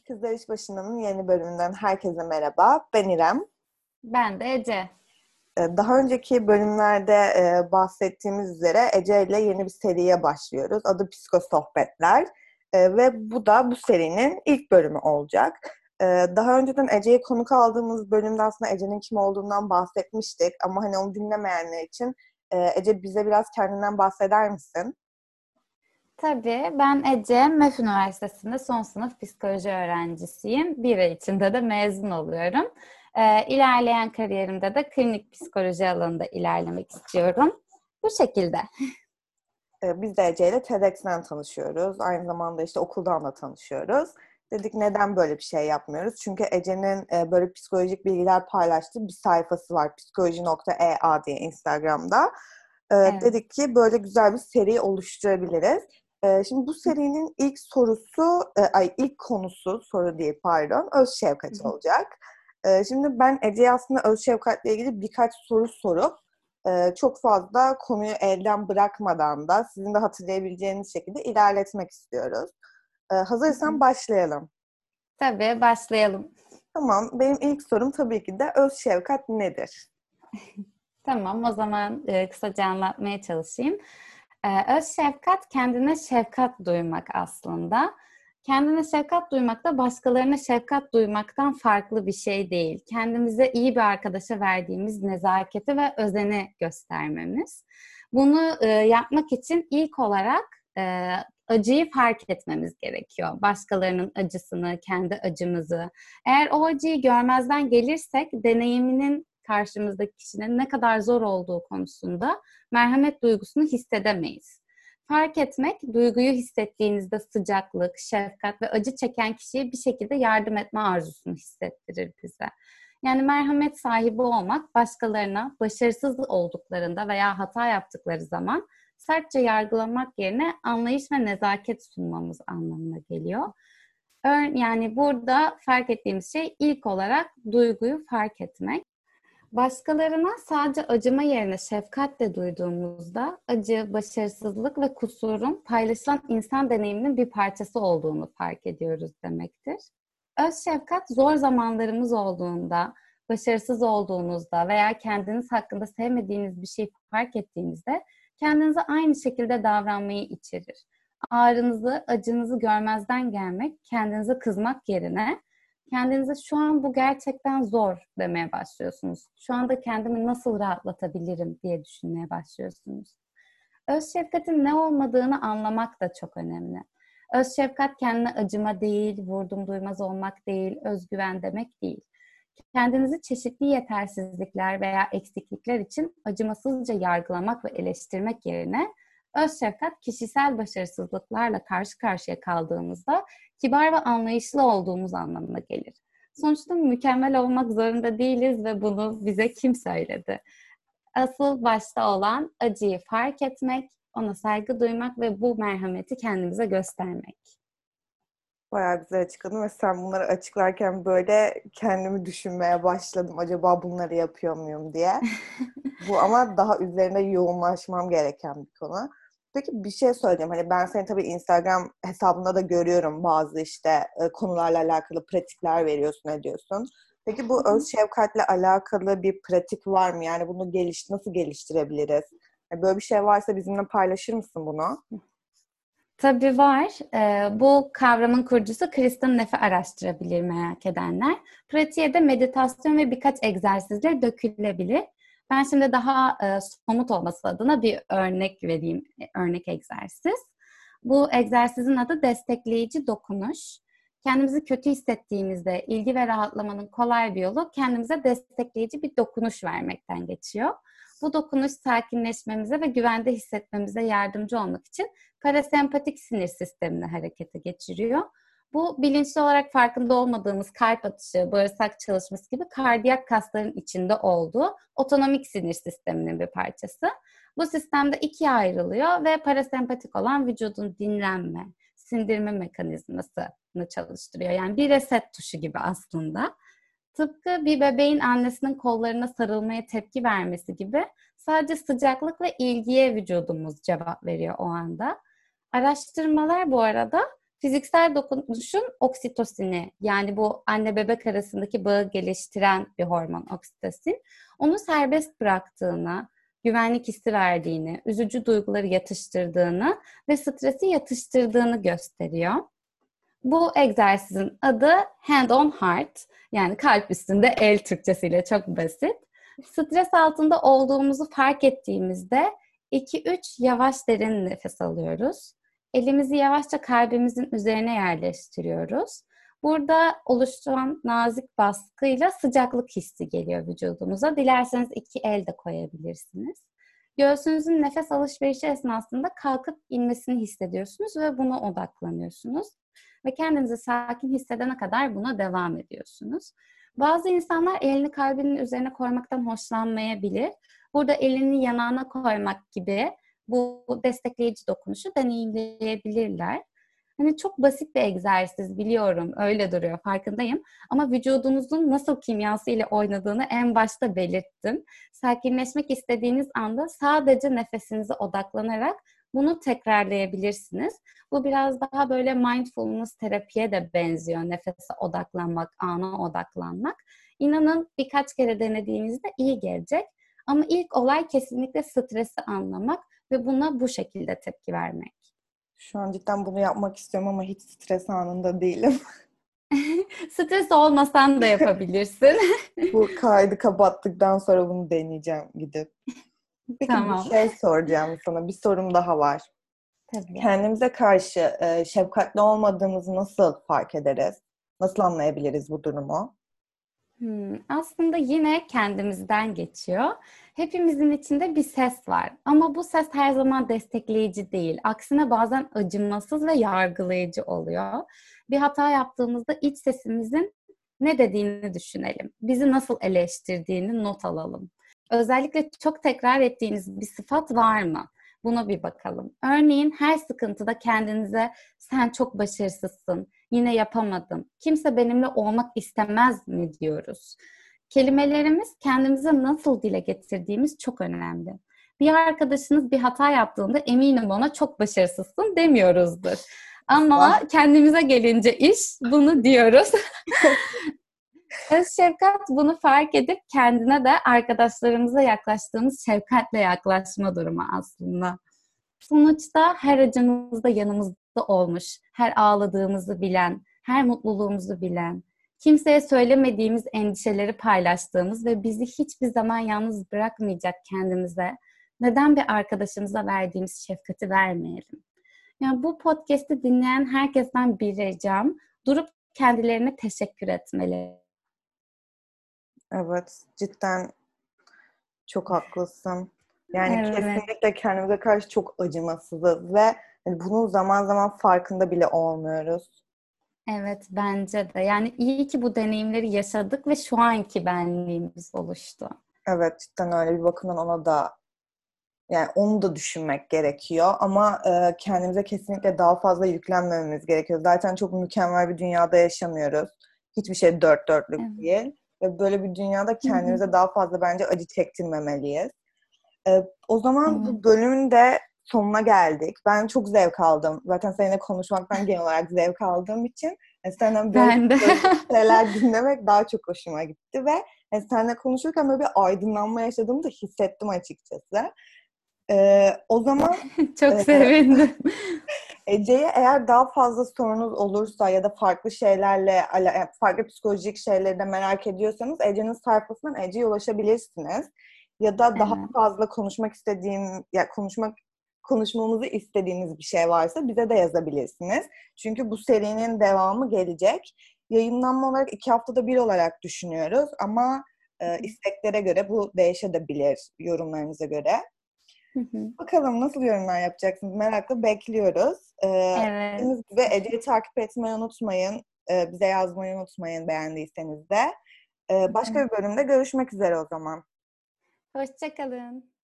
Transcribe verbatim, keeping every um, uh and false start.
Kızlar İş Başında'nın yeni bölümünden herkese merhaba. Ben İrem. Ben de Ece. Ee, Daha önceki bölümlerde e, bahsettiğimiz üzere Ece ile yeni bir seriye başlıyoruz. Adı Psikosohbetler. Ee, Ve bu da bu serinin ilk bölümü olacak. Ee, Daha önceden Ece'yi konuk aldığımız bölümde aslında Ece'nin kim olduğundan bahsetmiştik. Ama hani onu dinlemeyenler için e, Ece bize biraz kendinden bahseder misin? Tabii ben Ece, MEF Üniversitesi'nde son sınıf psikoloji öğrencisiyim. Bir ay içinde de mezun oluyorum. Ee, ilerleyen kariyerimde de klinik psikoloji alanında ilerlemek istiyorum. Bu şekilde. Ee, Biz de Ece ile TEDx'ten tanışıyoruz. Aynı zamanda işte okuldan da tanışıyoruz. Dedik neden böyle bir şey yapmıyoruz? Çünkü Ece'nin e, böyle psikolojik bilgiler paylaştığı bir sayfası var. psikoloji nokta e a diye Instagram'da. Ee, Evet. Dedik ki böyle güzel bir seri oluşturabiliriz. Ee, Şimdi bu serinin ilk sorusu, e, ay ilk konusu, soru değil pardon, öz şefkat olacak. Ee, Şimdi ben Ece'ye aslında öz şefkatle ilgili birkaç soru sorup ee, çok fazla konuyu elden bırakmadan da sizin de hatırlayabileceğiniz şekilde ilerletmek istiyoruz. Ee, hazırsan başlayalım. Tabii başlayalım. Tamam, benim ilk sorum tabii ki de öz şefkat nedir? Tamam, o zaman e, kısaca anlatmaya çalışayım. Ee, öz şefkat, kendine şefkat duymak aslında. Kendine şefkat duymak da başkalarına şefkat duymaktan farklı bir şey değil. Kendimize iyi bir arkadaşa verdiğimiz nezaketi ve özeni göstermemiz. Bunu e, yapmak için ilk olarak e, acıyı fark etmemiz gerekiyor. Başkalarının acısını, kendi acımızı. Eğer o acıyı görmezden gelirsek deneyiminin karşımızdaki kişinin ne kadar zor olduğu konusunda merhamet duygusunu hissedemeyiz. Fark etmek, duyguyu hissettiğinizde sıcaklık, şefkat ve acı çeken kişiye bir şekilde yardım etme arzusunu hissettirir bize. Yani merhamet sahibi olmak, başkalarına başarısız olduklarında veya hata yaptıkları zaman sertçe yargılamak yerine anlayış ve nezaket sunmamız anlamına geliyor. Yani burada fark ettiğimiz şey ilk olarak duyguyu fark etmek. Başkalarına sadece acıma yerine şefkatle duyduğumuzda acı, başarısızlık ve kusurun paylaşılan insan deneyiminin bir parçası olduğunu fark ediyoruz demektir. Öz şefkat zor zamanlarımız olduğunda, başarısız olduğunuzda veya kendiniz hakkında sevmediğiniz bir şey fark ettiğinizde kendinize aynı şekilde davranmayı içerir. Ağrınızı, acınızı görmezden gelmek, kendinize kızmak yerine kendinize şu an bu gerçekten zor demeye başlıyorsunuz. Şu anda kendimi nasıl rahatlatabilirim diye düşünmeye başlıyorsunuz. Öz şefkatin ne olmadığını anlamak da çok önemli. Öz şefkat kendine acıma değil, vurdum duymaz olmak değil, özgüven demek değil. Kendinizi çeşitli yetersizlikler veya eksiklikler için acımasızca yargılamak ve eleştirmek yerine öz şefkat kişisel başarısızlıklarla karşı karşıya kaldığımızda kibar ve anlayışlı olduğumuz anlamına gelir. Sonuçta mükemmel olmak zorunda değiliz ve bunu bize kim söyledi? Asıl başta olan acıyı fark etmek, ona saygı duymak ve bu merhameti kendimize göstermek. Bayağı güzel açıkladın ve sen bunları açıklarken böyle kendimi düşünmeye başladım. Acaba bunları yapıyor muyum diye. Bu ama daha üzerine yoğunlaşmam gereken bir konu. Peki bir şey söyleyeyim. Hani ben seni tabii Instagram hesabında da görüyorum. Bazı işte e, konularla alakalı pratikler veriyorsun, ediyorsun. Peki bu öz şefkatle alakalı bir pratik var mı? Yani bunu geliş nasıl geliştirebiliriz? Yani böyle bir şey varsa bizimle paylaşır mısın bunu? Tabii var. Ee, bu kavramın kurucusu Kristin Neff'i araştırabilir merak edenler. Pratiğe de meditasyon ve birkaç egzersizle dökülebilir. Ben şimdi daha e, somut olması adına bir örnek vereyim, e, örnek egzersiz. Bu egzersizin adı destekleyici dokunuş. Kendimizi kötü hissettiğimizde ilgi ve rahatlamanın kolay bir yolu kendimize destekleyici bir dokunuş vermekten geçiyor. Bu dokunuş sakinleşmemize ve güvende hissetmemize yardımcı olmak için parasempatik sinir sistemini harekete geçiriyor. Bu bilinçli olarak farkında olmadığımız kalp atışı, bağırsak çalışması gibi kardiyak kasların içinde olduğu otonomik sinir sisteminin bir parçası. Bu sistemde ikiye ayrılıyor ve parasempatik olan vücudun dinlenme, sindirme mekanizmasını çalıştırıyor. Yani bir reset tuşu gibi aslında. Tıpkı bir bebeğin annesinin kollarına sarılmaya tepki vermesi gibi sadece sıcaklık ve ilgiye vücudumuz cevap veriyor o anda. Araştırmalar bu arada Fiziksel dokunuşun oksitosini, yani bu anne bebek arasındaki bağı geliştiren bir hormon oksitosin, onu serbest bıraktığını, güvenlik hissi verdiğini, üzücü duyguları yatıştırdığını ve stresi yatıştırdığını gösteriyor. Bu egzersizin adı Hand on Heart, yani kalp üstünde el Türkçesiyle, çok basit. Stres altında olduğumuzu fark ettiğimizde iki üç yavaş derin nefes alıyoruz. Elimizi yavaşça kalbimizin üzerine yerleştiriyoruz. Burada oluşan nazik baskıyla sıcaklık hissi geliyor vücudumuza. Dilerseniz iki el de koyabilirsiniz. Göğsünüzün nefes alışverişi esnasında kalkıp inmesini hissediyorsunuz ve buna odaklanıyorsunuz. Ve kendinizi sakin hissedene kadar buna devam ediyorsunuz. Bazı insanlar elini kalbinin üzerine koymaktan hoşlanmayabilir. Burada elini yanağına koymak gibi bu destekleyici dokunuşu deneyimleyebilirler. Hani çok basit bir egzersiz, biliyorum, öyle duruyor, farkındayım. Ama vücudunuzun nasıl kimyası ile oynadığını en başta belirttim. Sakinleşmek istediğiniz anda sadece nefesinize odaklanarak bunu tekrarlayabilirsiniz. Bu biraz daha böyle mindfulness terapiye de benziyor. Nefese odaklanmak, ana odaklanmak. İnanın birkaç kere denediğinizde iyi gelecek. Ama ilk olay kesinlikle stresi anlamak ve buna bu şekilde tepki vermek. Şu an cidden bunu yapmak istiyorum ama hiç stres anında değilim. Stres olmasan da yapabilirsin. Bu kaydı kapattıktan sonra bunu deneyeceğim gidip. Peki bir Tamam. şey soracağım sana. Bir sorum daha var. Tabii. Kendimize karşı e, şefkatli olmadığımızı nasıl fark ederiz? Nasıl anlayabiliriz bu durumu? Hmm, aslında yine kendimizden geçiyor. Hepimizin içinde bir ses var. Ama bu ses her zaman destekleyici değil. Aksine bazen acımasız ve yargılayıcı oluyor. Bir hata yaptığımızda iç sesimizin ne dediğini düşünelim. Bizi nasıl eleştirdiğini not alalım. Özellikle çok tekrar ettiğiniz bir sıfat var mı? Buna bir bakalım. Örneğin her sıkıntıda kendinize sen çok başarısızsın, yine yapamadım, kimse benimle olmak istemez mi diyoruz. Kelimelerimiz kendimize nasıl dile getirdiğimiz çok önemli. Bir arkadaşınız bir hata yaptığında eminim ona çok başarısızsın demiyoruzdur. Ama kendimize gelince iş bunu diyoruz. Öz şefkat bunu fark edip kendine de arkadaşlarımıza yaklaştığımız şefkatle yaklaşma durumu aslında. Sonuçta her acımızda yanımızda olmuş, her ağladığımızı bilen, her mutluluğumuzu bilen, kimseye söylemediğimiz endişeleri paylaştığımız ve bizi hiçbir zaman yalnız bırakmayacak kendimize neden bir arkadaşımıza verdiğimiz şefkati vermeyelim? Yani bu podcast'i dinleyen herkesten bir ricam, durup kendilerine teşekkür etmeli. Evet, cidden çok haklısın. Yani Evet. kesinlikle kendimize karşı çok acımasızız ve hani bunun zaman zaman farkında bile olmuyoruz. Evet, bence de. Yani iyi ki bu deneyimleri yaşadık ve şu anki benliğimiz oluştu. Evet, cidden öyle, bir bakımdan ona da, yani onu da düşünmek gerekiyor ama e, kendimize kesinlikle daha fazla yüklenmememiz gerekiyor. Zaten çok mükemmel bir dünyada yaşamıyoruz. Hiçbir şey dört dörtlük Evet. değil. Ve böyle bir dünyada kendimize daha fazla bence acı çektirmemeliyiz. E, o zaman Evet. bu bölümün de sonuna geldik. Ben çok zevk aldım. Zaten seninle konuşmaktan genel olarak zevk aldığım için yani senden böyle, Ben de. böyle şeyler dinlemek daha çok hoşuma gitti ve yani seninle konuşurken böyle bir aydınlanma yaşadığımı da hissettim açıkçası. Ee, o zaman Çok e, sevindim. Ece'ye eğer daha fazla sorunuz olursa ya da farklı şeylerle, farklı psikolojik şeyleri de merak ediyorsanız Ece'nin sayfasından Ece'ye ulaşabilirsiniz. Ya da daha Evet. fazla konuşmak istediğim, ya konuşmak konuşmamızı istediğiniz bir şey varsa bize de yazabilirsiniz. Çünkü bu serinin devamı gelecek. Yayınlanma olarak iki haftada bir olarak düşünüyoruz ama e, isteklere göre bu değişebilir, yorumlarınıza göre. Bakalım nasıl yorumlar yapacaksınız? Merakla bekliyoruz. Ee, Evet. dediğiniz gibi Ece'yi takip etmeyi unutmayın. Ee, bize yazmayı unutmayın beğendiyseniz de. Ee, başka bir bölümde görüşmek üzere o zaman. Hoşça kalın.